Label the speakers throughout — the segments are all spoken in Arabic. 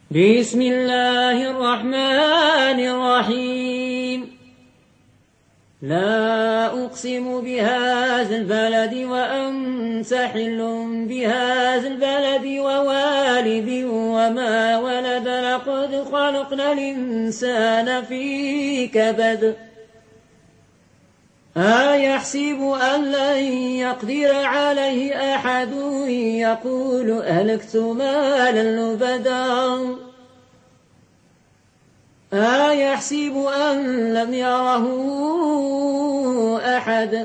Speaker 1: بسم الله الرحمن الرحيم. لا أقسم بهذا البلد وأنت حل بهذا البلد ووالد وما ولد لقد خلقنا الإنسان في كبد أيحسب أن لن يقدر عليه أحد يقول أهلكت مالا لبدا أيحسب أن لم يره أحد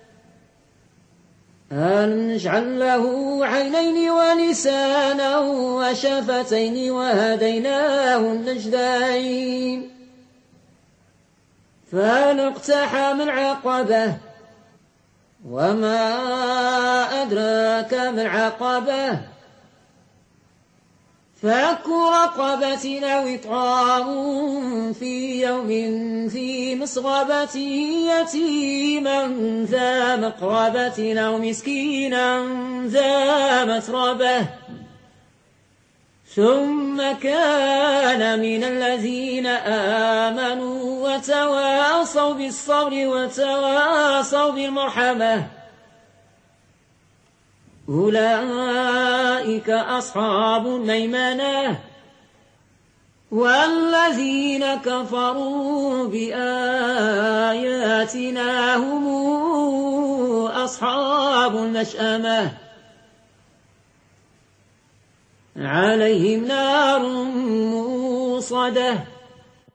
Speaker 1: ألم نجعل له عينين ولسانا وشفتين وهديناه النجدين فلاقتحم العقبة وما أدراك ما العقبة فك رقبة أو إطعام في يوم ذي مسغبة يتيما ذا مقربة أو مسكينا ذا متربة ثم كان من الذين آمنوا وتواصوا بالصبر وتواصوا بالمرحمة أولئك أصحاب الميمنة والذين كفروا بآياتنا هم أصحاب المشأمة عليهم نار موصدة